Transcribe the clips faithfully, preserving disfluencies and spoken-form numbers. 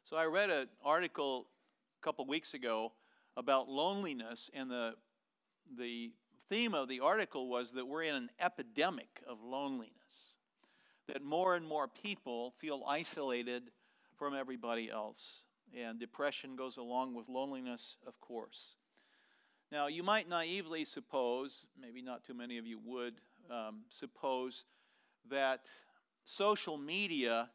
So I read an article a couple weeks ago about loneliness, and the the theme of the article was that we're in an epidemic of loneliness, that more and more people feel isolated from everybody else, and depression goes along with loneliness, of course. Now, you might naively suppose, maybe not too many of you would um, suppose, that social media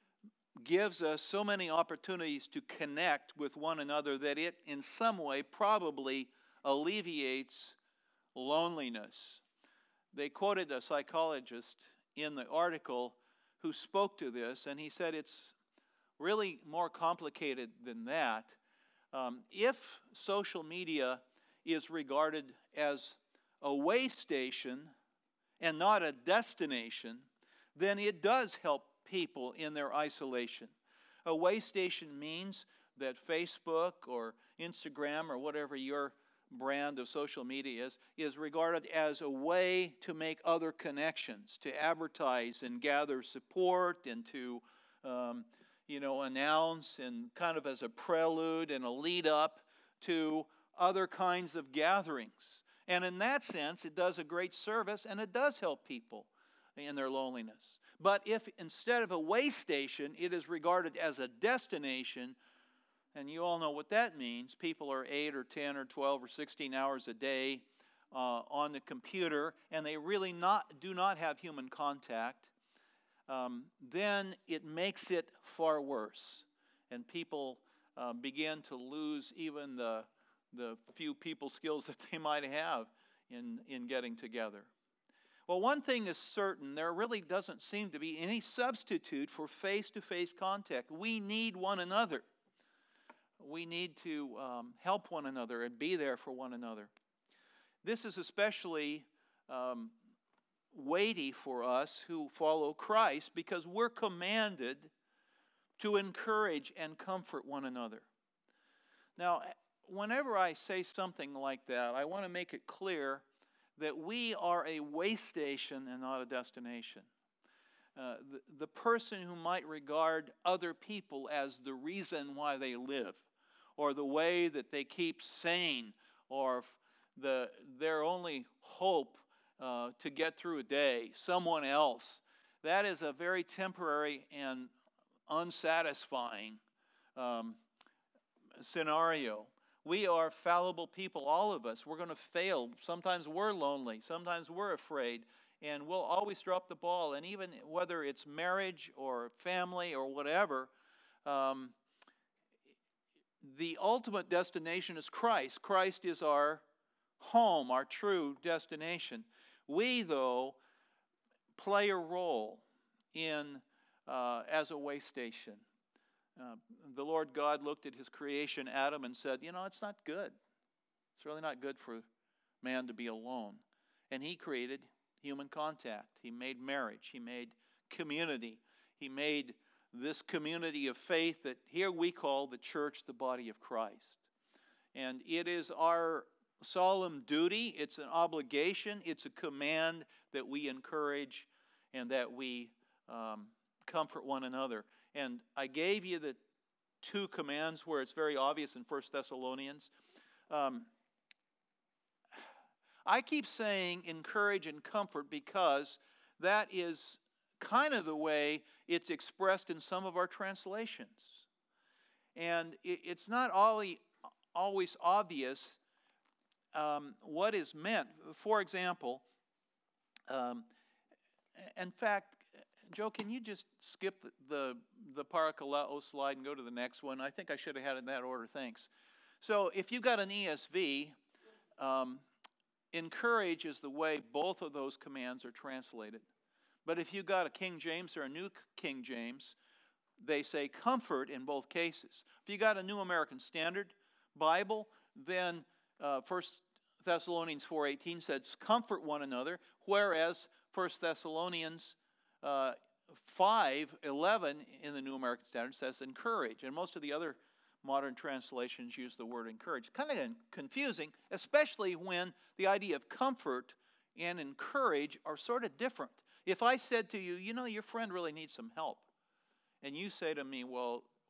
gives us so many opportunities to connect with one another that it in some way probably alleviates loneliness. They quoted a psychologist in the article who spoke to this, and he said it's really more complicated than that. Um, if social media is regarded as a way station and not a destination, then it does help people in their isolation. A way station means that Facebook or Instagram or whatever your brand of social media is, is regarded as a way to make other connections, to advertise and gather support and to, um, you know, announce and kind of as a prelude and a lead up to other kinds of gatherings. And in that sense, it does a great service and it does help people in their loneliness. But if instead of a way station, it is regarded as a destination, and you all know what that means, people are eight or ten or twelve or sixteen hours a day uh, on the computer, and they really not do not have human contact, um, then it makes it far worse. And people uh, begin to lose even the, the few people skills that they might have in, in getting together. Well, one thing is certain, there really doesn't seem to be any substitute for face-to-face contact. We need one another. We need to um, help one another and be there for one another. This is especially um, weighty for us who follow Christ because we're commanded to encourage and comfort one another. Now, whenever I say something like that, I want to make it clear that we are a way station and not a destination. Uh, the, the person who might regard other people as the reason why they live, or the way that they keep sane, or the, their only hope uh, to get through a day, someone else, that is a very temporary and unsatisfying um, scenario. We are fallible people, all of us. We're going to fail. Sometimes we're lonely. Sometimes we're afraid. And we'll always drop the ball. And even whether it's marriage or family or whatever, um, the ultimate destination is Christ. Christ is our home, our true destination. We, though, play a role in uh, as a way station. Uh, the Lord God looked at his creation, Adam, and said, you know, it's not good. It's really not good for man to be alone. And he created human contact. He made marriage. He made community. He made this community of faith that here we call the church the body of Christ. And it is our solemn duty, it's an obligation, it's a command that we encourage and that we um, comfort one another. And I gave you the two commands where it's very obvious in First Thessalonians. Um, I keep saying encourage and comfort because that is kind of the way it's expressed in some of our translations. And it, it's not always, always obvious um, what is meant. For example, um, in fact, Joe, can you just skip the, the, the parakaleo slide and go to the next one? I think I should have had it in that order. Thanks. So if you've got an E S V, um, encourage is the way both of those commands are translated. But if you've got a King James or a New King James, they say comfort in both cases. If you've got a New American Standard Bible, then uh, First Thessalonians four eighteen says comfort one another, whereas First Thessalonians uh, five eleven in the New American Standard says encourage. And most of the other modern translations use the word encourage. Kind of confusing, especially when the idea of comfort and encourage are sort of different. If I said to you, you know, your friend really needs some help, and you say to me, well,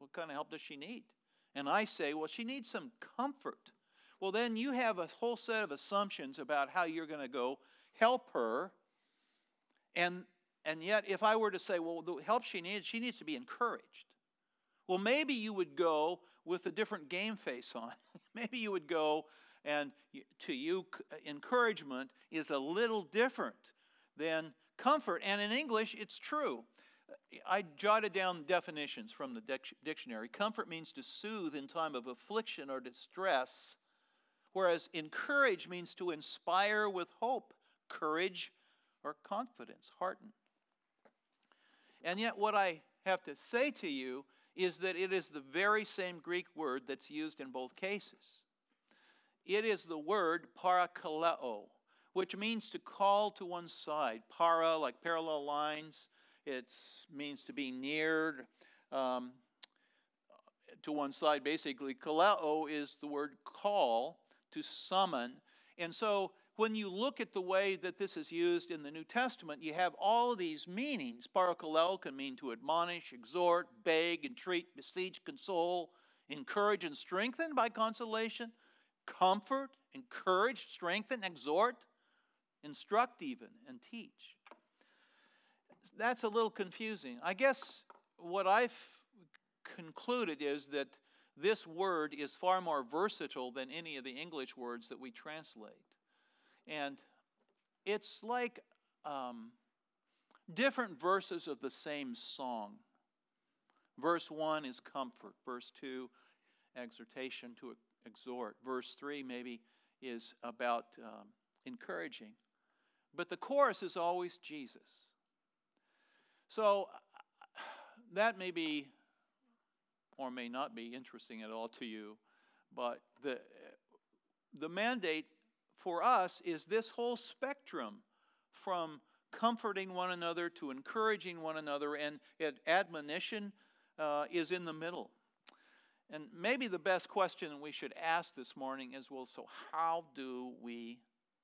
What kind of help does she need? And I say, well, she needs some comfort. Well, then you have a whole set of assumptions about how you're going to go help her. And, and yet, if I were to say, well, the help she needs, she needs to be encouraged. Well, maybe you would go with a different game face on. Maybe you would go, and to you, encouragement is a little different than comfort. And in English, it's true. I jotted down definitions from the dictionary. Comfort means to soothe in time of affliction or distress, whereas encourage means to inspire with hope, courage, or confidence, hearten. And yet what I have to say to you is that it is the very same Greek word that's used in both cases. It is the word parakaleo, which means to call to one side. Para, like parallel lines. It means to be near um, to one side, basically. Kaleo is the word call, to summon. And so when you look at the way that this is used in the New Testament, you have all of these meanings. Parakaleo can mean to admonish, exhort, beg, entreat, beseech, console, encourage, and strengthen by consolation, comfort, encourage, strengthen, exhort, instruct even, and teach. That's a little confusing. I guess what I've concluded is that this word is far more versatile than any of the English words that we translate. And it's like um, different verses of the same song. Verse one is comfort. Verse two, exhortation to exhort. Verse three maybe is about um, encouraging. But the chorus is always Jesus. So that may be or may not be interesting at all to you, but the, the mandate for us is this whole spectrum from comforting one another to encouraging one another, and admonition uh, is in the middle. And maybe the best question we should ask this morning is, well, so how do we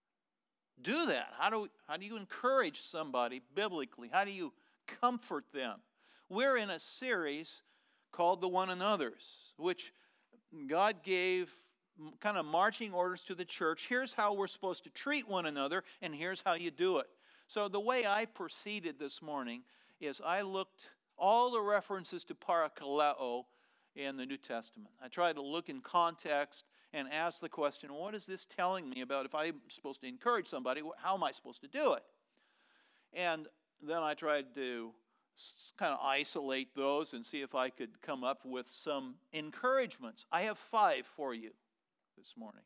do that? How do, we, how do you encourage somebody biblically? How do you comfort them? We're in a series called The One Another's, which God gave kind of marching orders to the church. Here's how we're supposed to treat one another, and here's how you do it. So the way I proceeded this morning is I looked all the references to parakaleo in the New Testament. I tried to look in context and ask the question, what is this telling me about if I'm supposed to encourage somebody, how am I supposed to do it? And then I tried to kind of isolate those and see if I could come up with some encouragements. I have five for you this morning.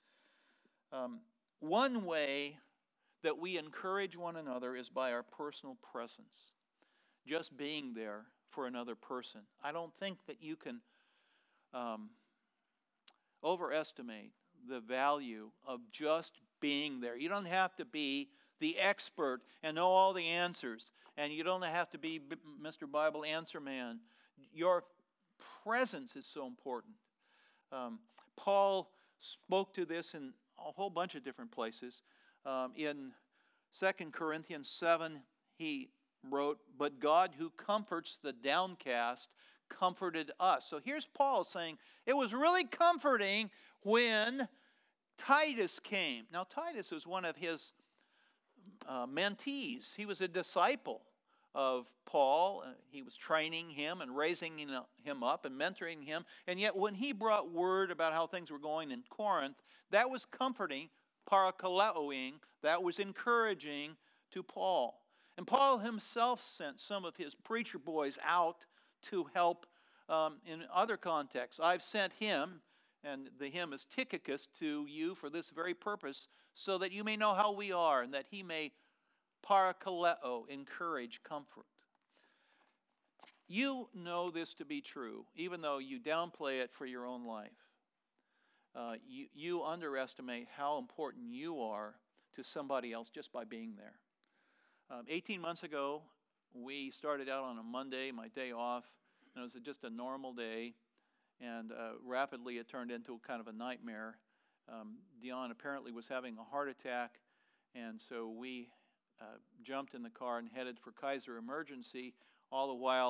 Um, one way that we encourage one another is by our personal presence, just being there for another person. I don't think that you can um, overestimate the value of just being there. You don't have to be the expert and know all the answers, and you don't have to be Mister Bible Answer Man. Your presence is so important. Um, Paul spoke to this in a whole bunch of different places. Um, in Second Corinthians seven, he wrote, "But God who comforts the downcast comforted us." So here's Paul saying, it was really comforting when Titus came. Now Titus was one of his uh, mentees. He was a disciple of Paul. Uh, he was training him and raising him up and mentoring him. And yet when he brought word about how things were going in Corinth, that was comforting, parakaleoing, that was encouraging to Paul. And Paul himself sent some of his preacher boys out to help um, in other contexts. I've sent him, and the him is Tychicus, to you for this very purpose, so that you may know how we are, and that he may parakaleo, encourage, comfort. You know this to be true, even though you downplay it for your own life. Uh, you, you underestimate how important you are to somebody else just by being there. Um, eighteen months ago, we started out on a Monday, my day off, and it was just a normal day, and uh, rapidly it turned into kind of a nightmare. Um, Dion apparently was having a heart attack, and so we uh, jumped in the car and headed for Kaiser Emergency, all the while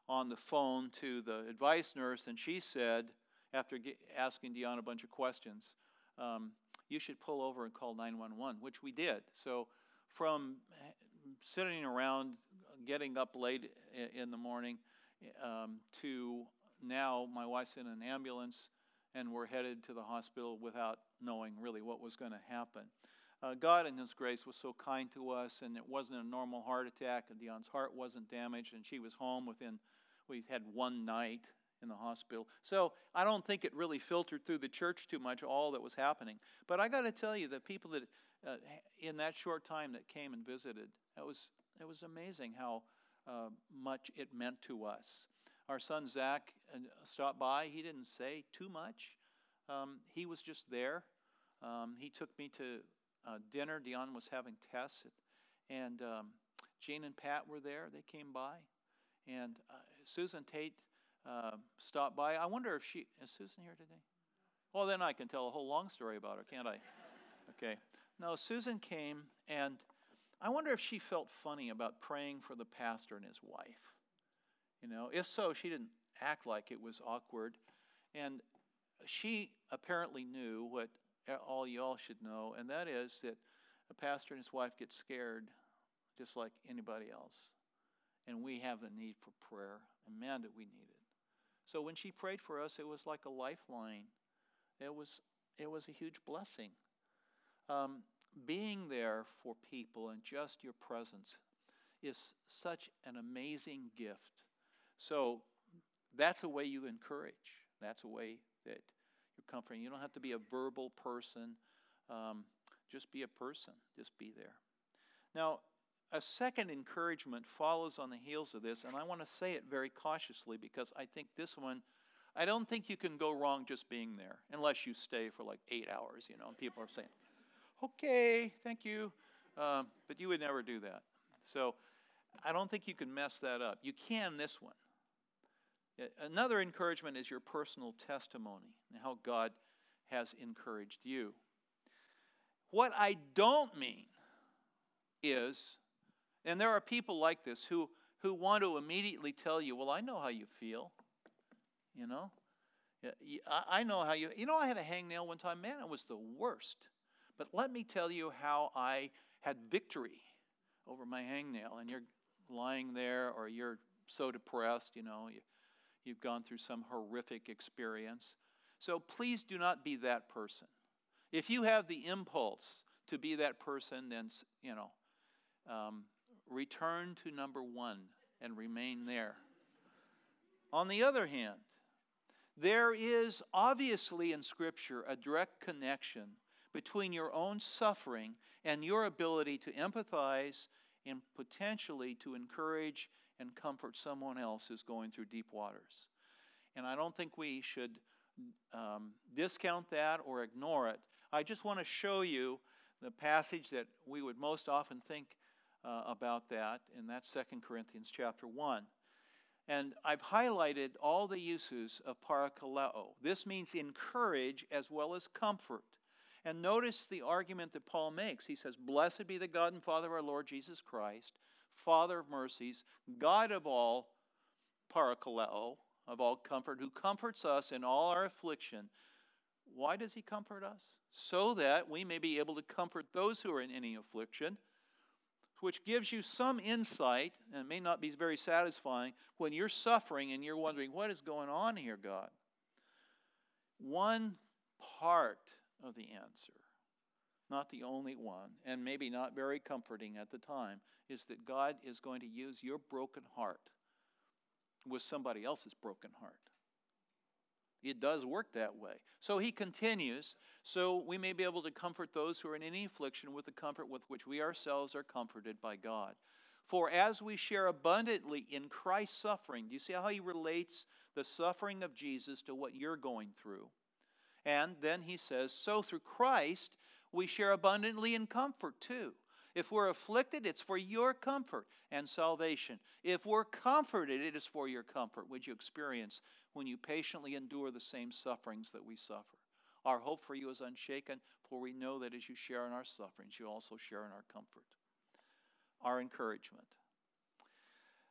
on the phone to the advice nurse, and she said, after get, asking Dion a bunch of questions, um, you should pull over and call nine one one, which we did. So from sitting around, getting up late in the morning, um, to now my wife's in an ambulance, and we're headed to the hospital without knowing really what was going to happen. Uh, God in His grace was so kind to us, and it wasn't a normal heart attack, and Dion's heart wasn't damaged, and she was home within, we had one night in the hospital. So I don't think it really filtered through the church too much, all that was happening. But I got to tell you, the people that, uh, in that short time that came and visited, it was, it was amazing how uh, much it meant to us. Our son Zach stopped by. He didn't say too much. Um, he was just there. Um, he took me to uh, dinner. Dion was having tests, and um, Jane and Pat were there. They came by, and uh, Susan Tate uh, stopped by. I wonder if she is Susan here today. Well, then I can tell a whole long story about her, can't I? Okay. No, Susan came, and I wonder if she felt funny about praying for the pastor and his wife. You know, if so, she didn't act like it was awkward. And she apparently knew what all y'all should know, and that is that a pastor and his wife get scared just like anybody else. And we have a need for prayer, and man, did we need it. So when she prayed for us, it was like a lifeline. It was, it was a huge blessing. Um, being there for people and just your presence is such an amazing gift. So that's a way you encourage. That's a way that you're comforting. You don't have to be a verbal person. Um, just be a person. Just be there. Now, a second encouragement follows on the heels of this, and I want to say it very cautiously because I think this one, I don't think you can go wrong just being there unless you stay for like eight hours, you know, and people are saying, okay, thank you. Um, but you would never do that. So I don't think you can mess that up. You can this one. Another encouragement is your personal testimony and how God has encouraged you. What I don't mean is, and there are people like this who, who want to immediately tell you, well, I know how you feel. You know? I know how you, you know, I had a hangnail one time. Man, it was the worst. But let me tell you how I had victory over my hangnail. And you're lying there, or you're so depressed, you know, you, you've gone through some horrific experience. So please do not be that person. If you have the impulse to be that person, then, you know, um, return to number one and remain there. On the other hand, there is obviously in Scripture a direct connection between your own suffering and your ability to empathize and potentially to encourage and comfort someone else who's going through deep waters. And I don't think we should um, discount that or ignore it. I just want to show you the passage that we would most often think uh, about that, and that's Second Corinthians chapter one. And I've highlighted all the uses of parakaleo. This means encourage as well as comfort. And notice the argument that Paul makes. He says, blessed be the God and Father of our Lord Jesus Christ, Father of mercies, God of all parakaleo, of all comfort, who comforts us in all our affliction. Why does He comfort us? So that we may be able to comfort those who are in any affliction, which gives you some insight, and it may not be very satisfying, when you're suffering and you're wondering, what is going on here, God? One part of the answer, not the only one, and maybe not very comforting at the time, is that God is going to use your broken heart with somebody else's broken heart. It does work that way. So he continues, so we may be able to comfort those who are in any affliction with the comfort with which we ourselves are comforted by God. For as we share abundantly in Christ's suffering, do you see how he relates the suffering of Jesus to what you're going through? And then he says, so through Christ we share abundantly in comfort too. If we're afflicted, it's for your comfort and salvation. If we're comforted, it is for your comfort, which you experience when you patiently endure the same sufferings that we suffer. Our hope for you is unshaken, for we know that as you share in our sufferings, you also share in our comfort. Our encouragement.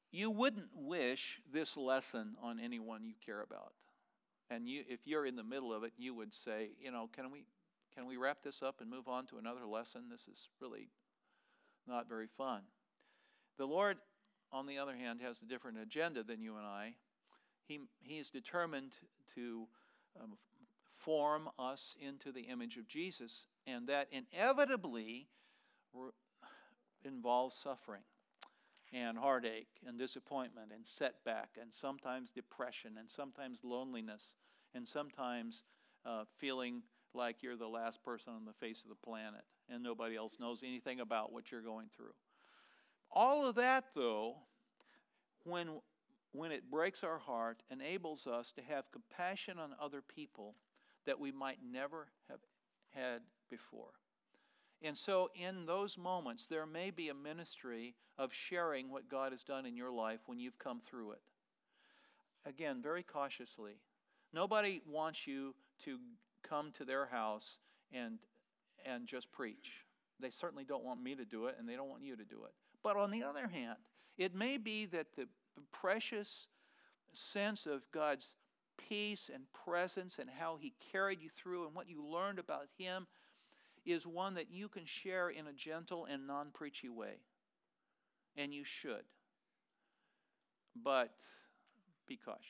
you wouldn't wish this lesson on anyone you care about. And you, if you're in the middle of it, you would say, you know, can we, can we wrap this up and move on to another lesson? This is really not very fun. The Lord, on the other hand, has a different agenda than you and I. He, he is determined to um, form us into the image of Jesus, and that inevitably re- involves suffering and heartache and disappointment and setback and sometimes depression and sometimes loneliness and sometimes uh, feeling like you're the last person on the face of the planet and nobody else knows anything about what you're going through. All of that, though, when, when it breaks our heart, enables us to have compassion on other people that we might never have had before. And so in those moments, there may be a ministry of sharing what God has done in your life when you've come through it. Again, very cautiously. Nobody wants you to come to their house and, and just preach. They certainly don't want me to do it, and they don't want you to do it. But on the other hand, it may be that the precious sense of God's peace and presence and how He carried you through and what you learned about Him is one that you can share in a gentle and non-preachy way. And you should. But be cautious.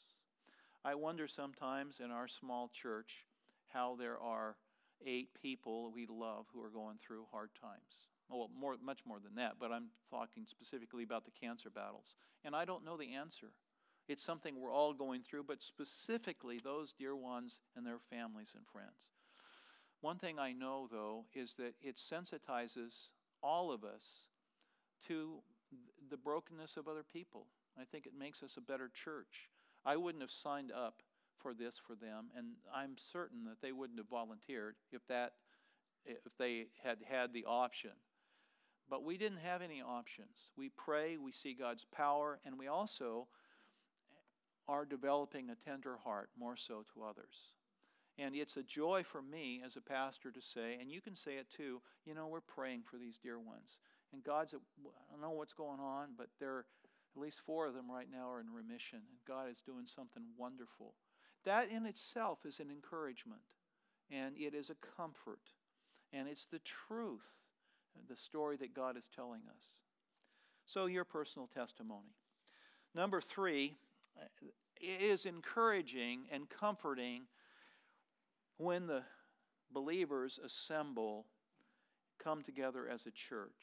I wonder sometimes in our small church how there are eight people we love who are going through hard times. Well, more, much more than that, but I'm talking specifically about the cancer battles. And I don't know the answer. It's something we're all going through, but specifically those dear ones and their families and friends. One thing I know, though, is that it sensitizes all of us to the brokenness of other people. I think it makes us a better church. I wouldn't have signed up for this for them, and I'm certain that they wouldn't have volunteered if that, if they had had the option. But we didn't have any options. We pray, we see God's power, and we also are developing a tender heart more so to others. And it's a joy for me as a pastor to say, and you can say it too, you know, we're praying for these dear ones. And God's, I don't know what's going on, but there, at least four of them right now are in remission. And God is doing something wonderful. That in itself is an encouragement. And it is a comfort. And it's the truth, the story that God is telling us. So your personal testimony. Number three, it is encouraging and comforting when the believers assemble, come together as a church.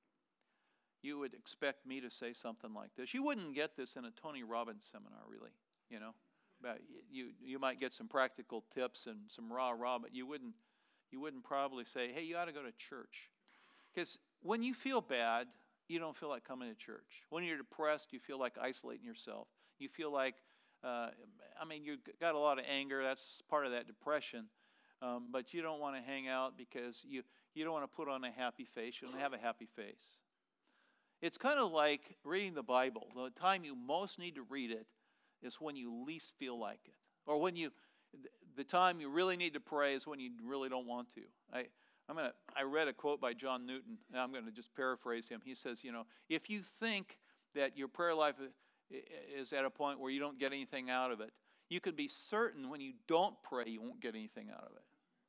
You would expect me to say something like this. You wouldn't get this in a Tony Robbins seminar, really. You know, about you you might get some practical tips and some rah rah, but you wouldn't you wouldn't probably say, hey, you ought to go to church. Because when you feel bad, you don't feel like coming to church. When you're depressed, you feel like isolating yourself. You feel like, uh, I mean, you've got a lot of anger. That's part of that depression. Um, but you don't want to hang out because you, you don't want to put on a happy face. You don't have a happy face. It's kind of like reading the Bible. The time you most need to read it is when you least feel like it. Or when you, the time you really need to pray is when you really don't want to. I, I'm gonna, I read a quote by John Newton, and I'm going to just paraphrase him. He says, you know, if you think that your prayer life is at a point where you don't get anything out of it, you can be certain when you don't pray, you won't get anything out of it.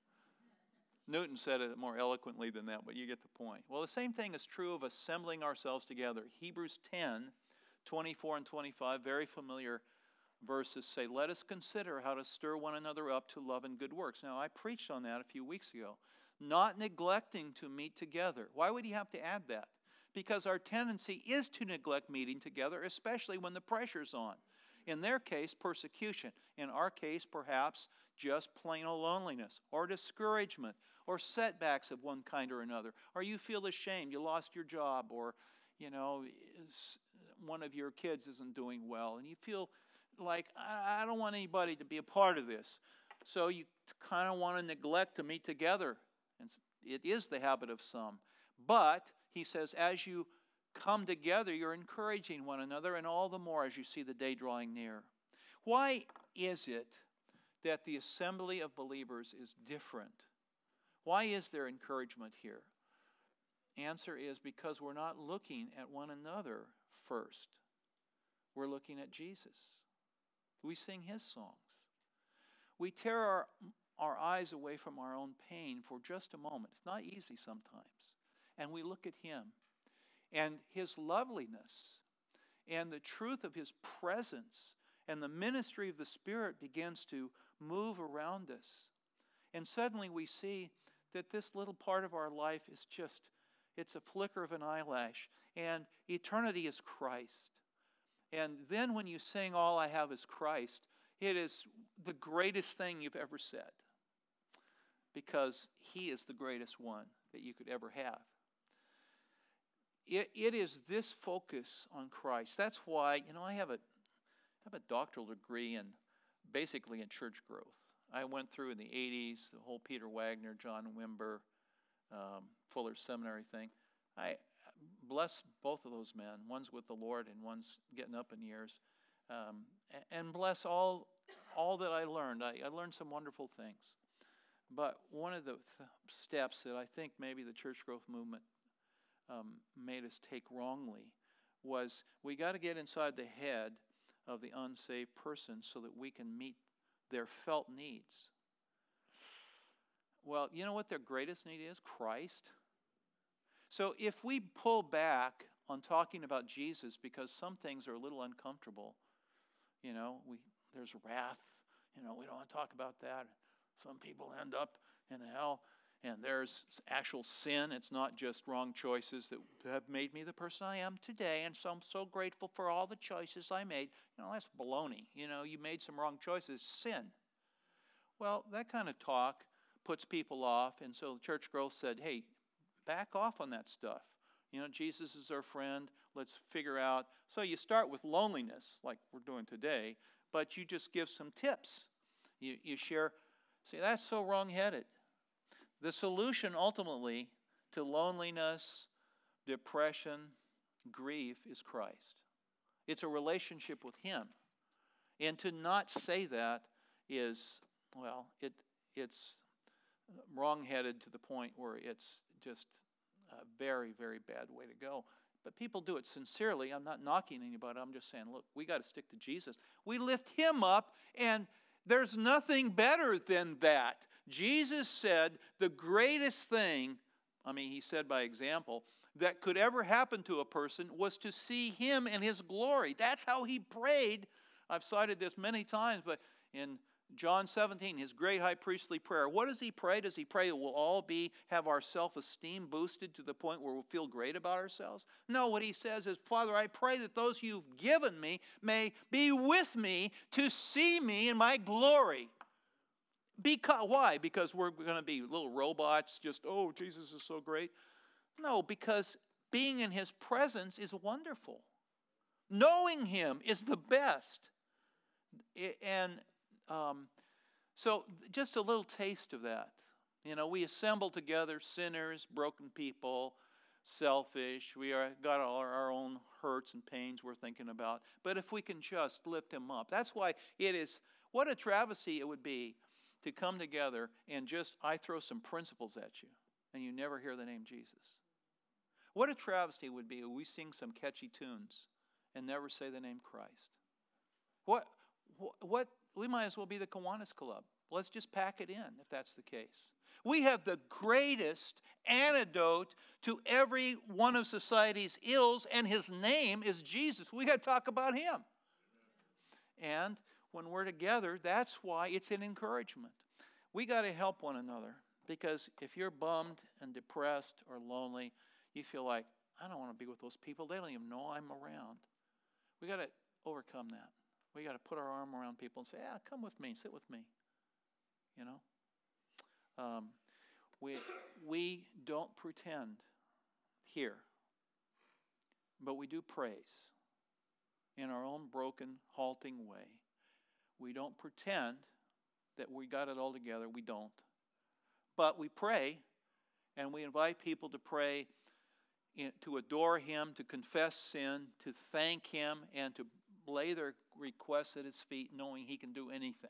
Newton said it more eloquently than that, but you get the point. Well, the same thing is true of assembling ourselves together. Hebrews ten, twenty-four and twenty-five, very familiar verses say, let us consider how to stir one another up to love and good works. Now, I preached on that a few weeks ago. Not neglecting to meet together. Why would he have to add that? Because our tendency is to neglect meeting together, especially when the pressure's on. In their case, persecution. In our case, perhaps just plain old loneliness or discouragement or setbacks of one kind or another. Or you feel ashamed, you lost your job, or, you know, one of your kids isn't doing well, and you feel like, I don't want anybody to be a part of this. So you kind of want to neglect to meet together. And it is the habit of some. But, he says, as you come together, you're encouraging one another, and all the more as you see the day drawing near. Why is it that the assembly of believers is different? Why is there encouragement here? Answer is because we're not looking at one another first. we're looking at Jesus. We sing His songs. We tear our, our eyes away from our own pain for just a moment. It's not easy sometimes. And we look at Him and His loveliness and the truth of His presence and the ministry of the Spirit begins to move around us. And suddenly we see that this little part of our life is just, it's a flicker of an eyelash. And eternity is Christ. And then when you sing, "All I Have is Christ," it is the greatest thing you've ever said. Because He is the greatest one that you could ever have. It, it is this focus on Christ. That's why, you know, I have a, I have a doctoral degree in, basically in church growth. I went through in the eighties, the whole Peter Wagner, John Wimber, um, Fuller Seminary thing. I bless both of those men. One's with the Lord and one's getting up in years. Um, and bless all all that I learned. I, I learned some wonderful things. But one of the th- steps that I think maybe the church growth movement um, made us take wrongly was we got to get inside the head of the unsaved person so that we can meet their felt needs. Well, you know what their greatest need is? Christ. So if we pull back on talking about Jesus because some things are a little uncomfortable, you know, we there's wrath, you know, we don't want to talk about that. Some people end up in hell, and there's actual sin. It's not just wrong choices that have made me the person I am today, and so I'm so grateful for all the choices I made. You know, that's baloney. You know, you made some wrong choices. Sin. Well, that kind of talk puts people off, and so church growth said, hey, back off on that stuff. You know, Jesus is our friend. Let's figure out. So you start with loneliness, like we're doing today, but you just give some tips. You, you share. See, that's so wrong-headed. The solution ultimately to loneliness, depression, grief is Christ. It's a relationship with Him. And to not say that is, well, it it's wrong-headed to the point where it's just a very, very bad way to go. But people do it sincerely. I'm not knocking anybody. I'm just saying, look, we got to stick to Jesus. We lift Him up, and there's nothing better than that. Jesus said the greatest thing, I mean, He said by example, that could ever happen to a person was to see Him in His glory. That's how He prayed. I've cited this many times, but in John seventeen, His great high priestly prayer, what does He pray? Does He pray that we'll all be have our self-esteem boosted to the point where we'll feel great about ourselves? No, what He says is, Father, I pray that those You've given me may be with me to see me in my glory. Because, why? Because we're going to be little robots, just, oh, Jesus is so great? No, because being in His presence is wonderful. Knowing Him is the best. And um, so just a little taste of that. You know, we assemble together sinners, broken people, selfish. We are got all our own hurts and pains we're thinking about. But if we can just lift Him up, that's why it is, what a travesty it would be to come together and just, I throw some principles at you, and you never hear the name Jesus. What a travesty it would be if we sing some catchy tunes and never say the name Christ. What, what, we might as well be the Kiwanis Club. Let's just pack it in if that's the case. We have the greatest antidote to every one of society's ills, and His name is Jesus. We got to talk about Him. And when we're together, that's why it's an encouragement. We got to help one another, because if you're bummed and depressed or lonely, you feel like, I don't want to be with those people. They don't even know I'm around. We got to overcome that. We got to put our arm around people and say, yeah, come with me, sit with me. You know? Um, we, we don't pretend here, but we do praise in our own broken, halting way. We don't pretend that we got it all together. We don't. But we pray, and we invite people to pray, in, to adore Him, to confess sin, to thank Him, and to lay their requests at His feet, knowing He can do anything.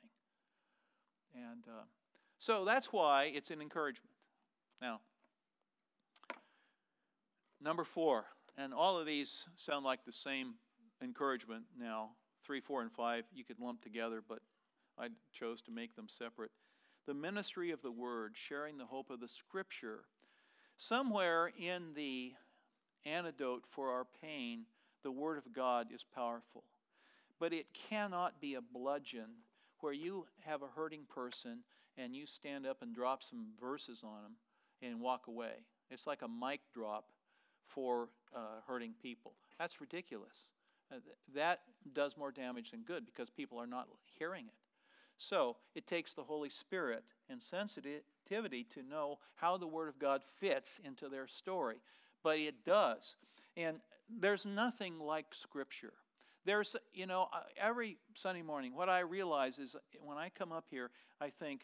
And uh, so that's why it's an encouragement. Now, number four, and all of these sound like the same encouragement now. Three, four, and five you could lump together, but I chose to make them separate. The ministry of the Word, sharing the hope of the Scripture. Somewhere in the antidote for our pain, the Word of God is powerful. But it cannot be a bludgeon where you have a hurting person and you stand up and drop some verses on them and walk away. It's like a mic drop for uh, hurting people. That's ridiculous. Uh, that does more damage than good because people are not hearing it. So it takes the Holy Spirit and sensitivity to know how the Word of God fits into their story. But it does. And there's nothing like Scripture. There's, you know, every Sunday morning, what I realize is when I come up here, I think,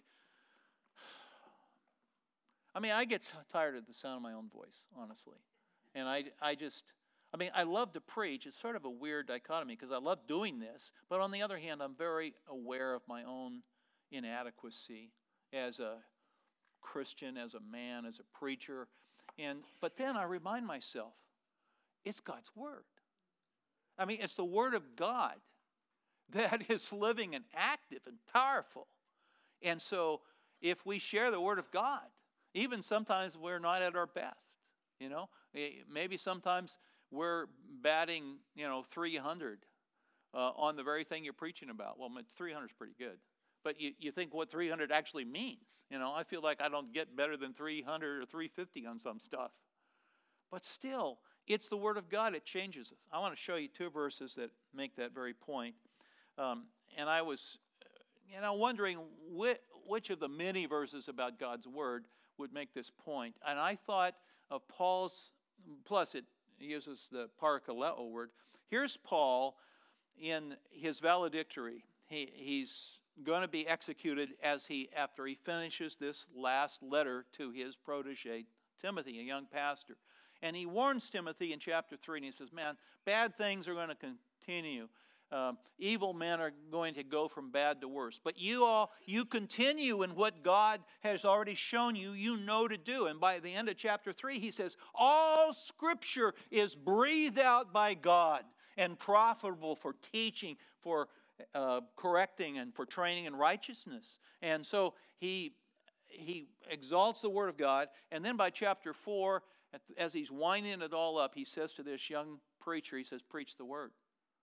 I mean, I get tired of the sound of my own voice, honestly. And I, I just, I mean, I love to preach. It's sort of a weird dichotomy because I love doing this. But on the other hand, I'm very aware of my own inadequacy as a Christian, as a man, as a preacher. And but then I remind myself, it's God's Word. I mean, it's the Word of God that is living and active and powerful. And so if we share the Word of God, even sometimes we're not at our best, you know. Maybe sometimes we're batting, you know, three hundred uh, on the very thing you're preaching about. Well, three hundred is pretty good. But you, you think what three hundred actually means. You know, I feel like I don't get better than three hundred or three fifty on some stuff. But still, it's the Word of God. It changes us. I want to show you two verses that make that very point. Um, and I was, you know, wondering which, which of the many verses about God's Word would make this point. And I thought of Paul's, plus it uses the parakaleo word. Here's Paul in his valedictory. He, he's going to be executed as he, after he finishes this last letter to his protege, Timothy, a young pastor. And he warns Timothy in chapter three, and he says, man, bad things are going to continue. Um, evil men are going to go from bad to worse. But you all, you continue in what God has already shown you, you know to do. And by the end of chapter three, he says, all Scripture is breathed out by God and profitable for teaching, for uh, correcting, and for training in righteousness. And so he, he exalts the Word of God. And then by chapter four, as he's winding it all up, he says to this young preacher, he says, preach the Word.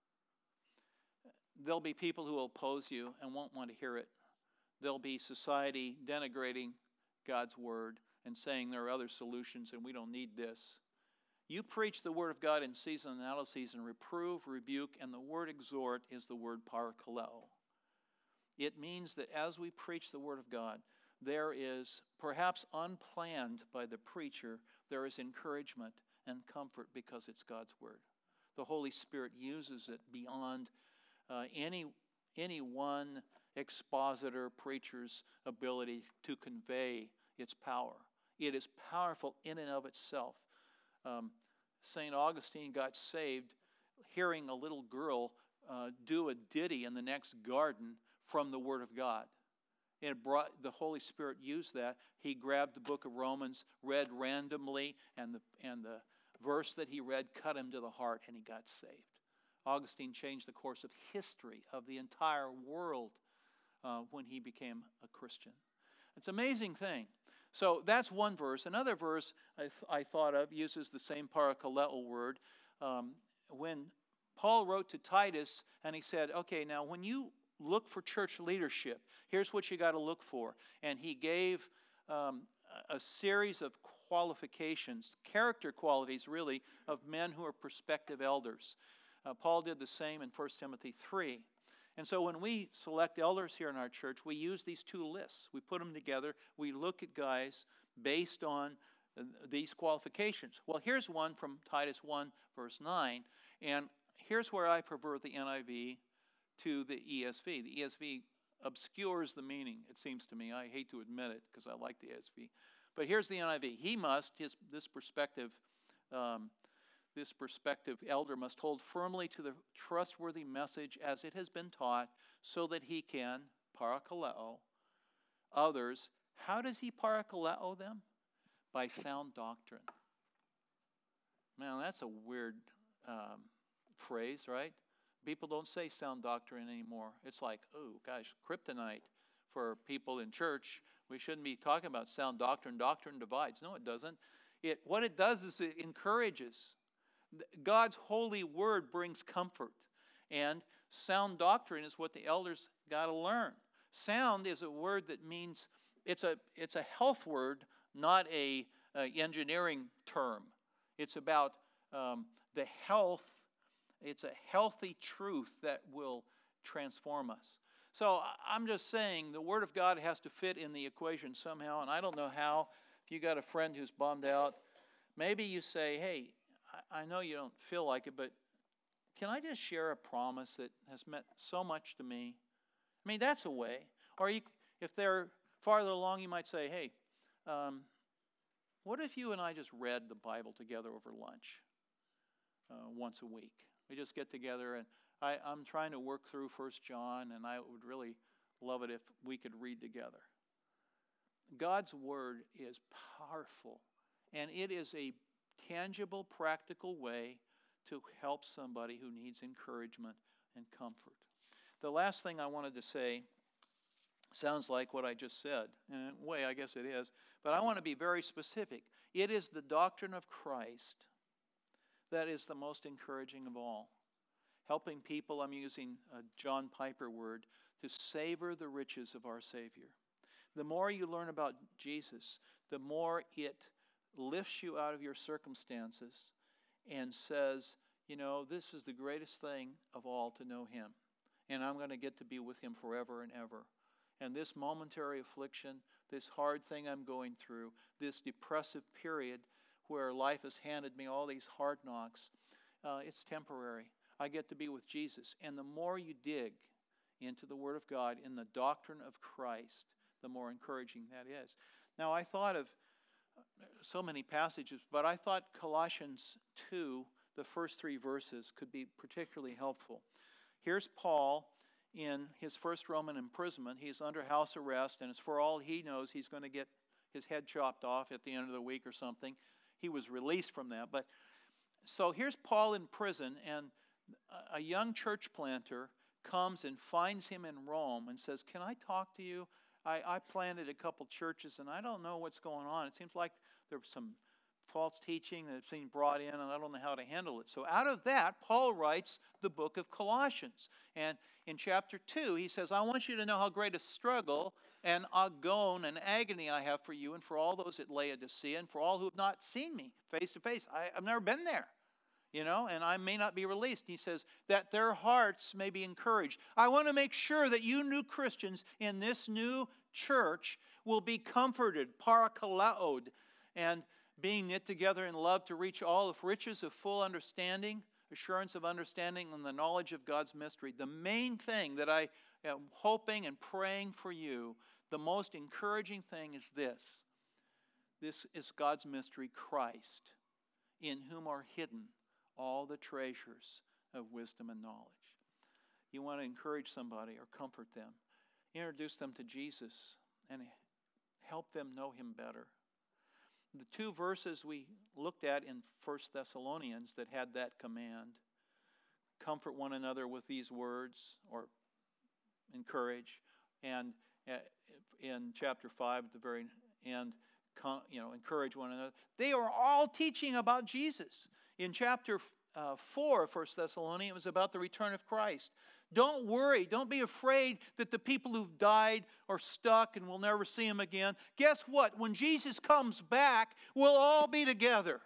There'll be people who will oppose you and won't want to hear it. There'll be society denigrating God's Word and saying there are other solutions and we don't need this. You preach the Word of God in season and out of season, reprove, rebuke, and the word exhort is the word parakaleo. It means that as we preach the Word of God, there is, perhaps unplanned by the preacher, there is encouragement and comfort because it's God's Word. The Holy Spirit uses it beyond uh, any, any one expositor, preacher's ability to convey its power. It is powerful in and of itself. Um, Saint Augustine got saved hearing a little girl uh, do a ditty in the next garden from the Word of God. And it brought, the Holy Spirit used that. He grabbed the book of Romans, read randomly, and the, and the verse that he read cut him to the heart, and he got saved. Augustine changed the course of history of the entire world uh, when he became a Christian. It's an amazing thing. So that's one verse. Another verse I, th- I thought of uses the same parakaleo word. Um, when Paul wrote to Titus, and he said, okay, now when you look for church leadership, here's what you got to look for. And he gave um, a series of qualifications, character qualities really, of men who are prospective elders. Uh, Paul did the same in First Timothy three. And so when we select elders here in our church, we use these two lists. We put them together. We look at guys based on uh, these qualifications. Well, here's one from Titus one, verse nine. And here's where I prefer the N I V to the E S V. The E S V obscures the meaning, it seems to me. I hate to admit it because I like the E S V. But here's the N I V. He must, his, this perspective, um, this perspective elder must hold firmly to the trustworthy message as it has been taught so that he can, parakaleo, others. How does he parakaleo them? By sound doctrine. Man, that's a weird um, phrase, right? People don't say sound doctrine anymore. It's like, oh, gosh, kryptonite for people in church. We shouldn't be talking about sound doctrine. Doctrine divides. No, it doesn't. It, what it does is it encourages. God's holy word brings comfort. And sound doctrine is what the elders got to learn. Sound is a word that means, it's a, it's a health word, not a, a engineering term. It's about um, the health. It's a healthy truth that will transform us. So I'm just saying the Word of God has to fit in the equation somehow, and I don't know how. If you got a friend who's bummed out, maybe you say, hey, I know you don't feel like it, but can I just share a promise that has meant so much to me? I mean, that's a way. Or you, if they're farther along, you might say, hey, um, what if you and I just read the Bible together over lunch uh, once a week? We just get together, and I, I'm trying to work through First John, and I would really love it if we could read together. God's Word is powerful, and it is a tangible, practical way to help somebody who needs encouragement and comfort. The last thing I wanted to say sounds like what I just said. In a way, I guess it is. But I want to be very specific. It is the doctrine of Christ that is the most encouraging of all. Helping people, I'm using a John Piper word, to savor the riches of our Savior. The more you learn about Jesus, the more it lifts you out of your circumstances and says, you know, this is the greatest thing of all to know Him. And I'm going to get to be with Him forever and ever. And this momentary affliction, this hard thing I'm going through, this depressive period where life has handed me all these hard knocks, uh, it's temporary. I get to be with Jesus. And the more you dig into the Word of God, in the doctrine of Christ, the more encouraging that is. Now, I thought of so many passages, but I thought Colossians two, the first three verses, could be particularly helpful. Here's Paul in his first Roman imprisonment. He's under house arrest, and as for all he knows, he's going to get his head chopped off at the end of the week or something. He was released from that. But so here's Paul in prison, and a young church planter comes and finds him in Rome and says, can I talk to you? I, I planted a couple churches, and I don't know what's going on. It seems like there's some false teaching that's being brought in, and I don't know how to handle it. So out of that, Paul writes the book of Colossians. And in chapter two, he says, I want you to know how great a struggle and agon and agony I have for you and for all those at Laodicea and for all who have not seen me face to face. I, I've never been there. You know, and I may not be released. He says that their hearts may be encouraged. I want to make sure that you new Christians in this new church will be comforted, parakalaod, and being knit together in love to reach all of riches of full understanding, assurance of understanding, and the knowledge of God's mystery. The main thing that I am hoping and praying for you, the most encouraging thing is this. This is God's mystery, Christ, in whom are hidden all the treasures of wisdom and knowledge. You want to encourage somebody or comfort them. Introduce them to Jesus and help them know Him better. The two verses we looked at in First Thessalonians that had that command, comfort one another with these words, or encourage, and in chapter five at the very end, you know, encourage one another. They are all teaching about Jesus. In chapter uh, four of First Thessalonians, it was about the return of Christ. Don't worry. Don't be afraid that the people who've died are stuck and we'll never see Him again. Guess what? When Jesus comes back, we'll all be together.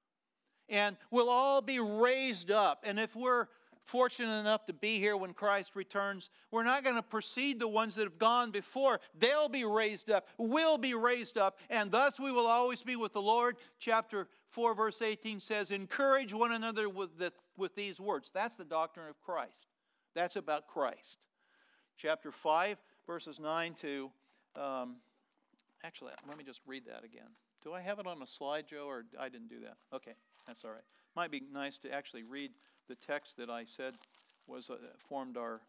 And we'll all be raised up. And if we're fortunate enough to be here when Christ returns, we're not going to precede the ones that have gone before. They'll be raised up. We'll be raised up. And thus we will always be with the Lord. Chapter four, verse eighteen says, encourage one another with, the, with these words. That's the doctrine of Christ. That's about Christ. Chapter five, verses nine to... Um, actually, let me just read that again. Do I have it on a slide, Joe, or I didn't do that? Okay, that's all right. Might be nice to actually read the text that I said was uh, formed our,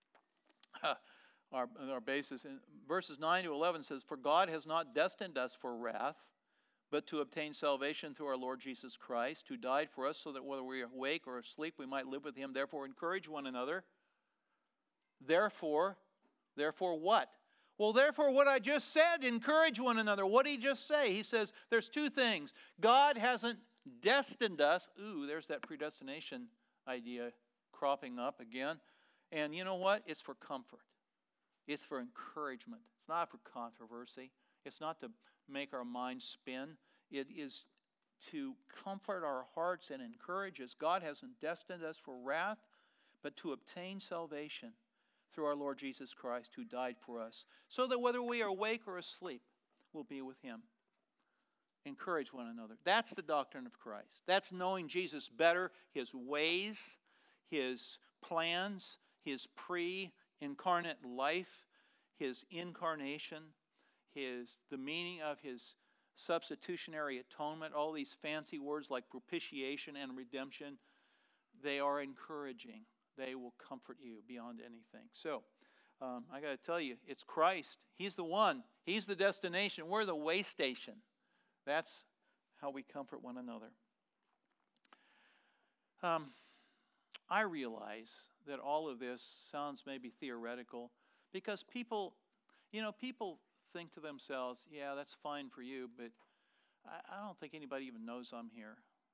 uh, our our basis. In verses nine to eleven says, for God has not destined us for wrath, but to obtain salvation through our Lord Jesus Christ, who died for us, so that whether we are awake or asleep, we might live with him. Therefore, encourage one another. Therefore, therefore what? Well, therefore, what I just said, encourage one another. What did he just say? He says there's two things. God hasn't destined us. Ooh, there's that predestination idea cropping up again. And you know what? It's for comfort. It's for encouragement. It's not for controversy. It's not to make our minds spin. It is to comfort our hearts and encourage us. God hasn't destined us for wrath, but to obtain salvation through our Lord Jesus Christ, who died for us, so that whether we are awake or asleep, we'll be with him. Encourage one another. That's the doctrine of Christ. That's knowing Jesus better, his ways, his plans, his pre-incarnate life, his incarnation, his the meaning of his substitutionary atonement, all these fancy words like propitiation and redemption. They are encouraging. They will comfort you beyond anything. So, um, I got to tell you, it's Christ. He's the one. He's the destination. We're the way station. That's how we comfort one another. Um, I realize that all of this sounds maybe theoretical because people, you know, people think to themselves, yeah, that's fine for you, but I, I don't think anybody even knows I'm here.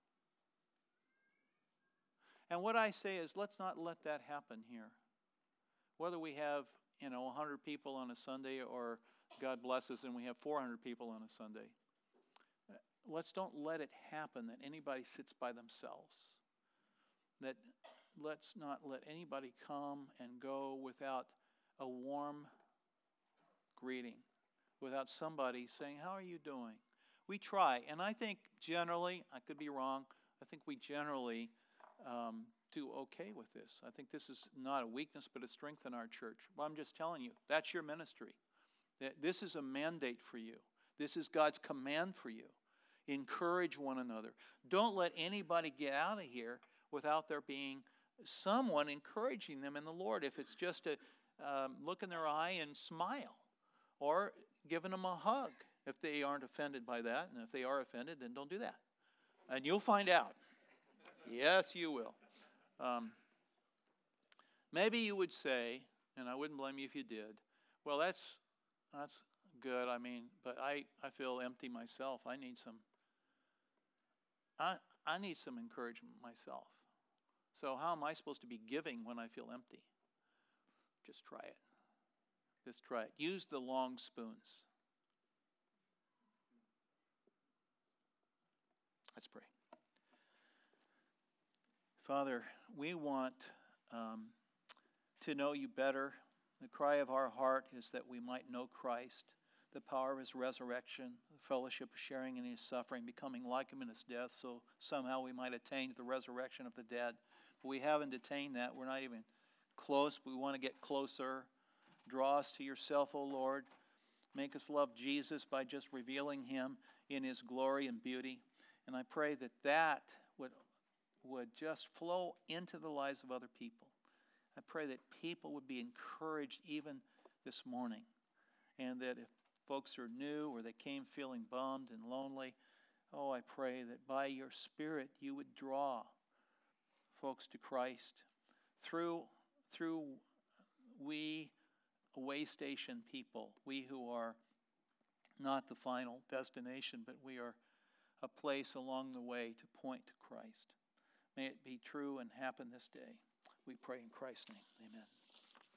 And what I say is, let's not let that happen here. Whether we have, you know, one hundred people on a Sunday or God bless us and we have four hundred people on a Sunday, let's don't let it happen that anybody sits by themselves. That let's not let anybody come and go without a warm greeting, without somebody saying, how are you doing? We try, and I think generally, I could be wrong, I think we generally um, do okay with this. I think this is not a weakness, but a strength in our church. Well, I'm just telling you, that's your ministry. This is a mandate for you. This is God's command for you. Encourage one another. Don't let anybody get out of here without there being someone encouraging them in the Lord. If it's just a um, look in their eye and smile, or giving them a hug if they aren't offended by that. And if they are offended, then don't do that. And you'll find out. Yes, you will. Um, maybe you would say, and I wouldn't blame you if you did, well, that's that's good. I mean, but I, I feel empty myself. I need some I I need some encouragement myself. So how am I supposed to be giving when I feel empty? Just try it. Just try it. Use the long spoons. Let's pray. Father, we want um, to know you better. The cry of our heart is that we might know Christ, the power of his resurrection, the fellowship of sharing in his suffering, becoming like him in his death, so somehow we might attain to the resurrection of the dead. But we haven't attained that. We're not even close. We want to get closer. Draw us to yourself, O Lord. Make us love Jesus by just revealing him in his glory and beauty. And I pray that that would would just flow into the lives of other people. I pray that people would be encouraged even this morning. And that if folks are new or they came feeling bummed and lonely, oh, I pray that by your Spirit you would draw folks to Christ through, through we way station people, we who are not the final destination, but we are a place along the way to point to Christ. May it be true and happen this day. We pray in Christ's name. Amen.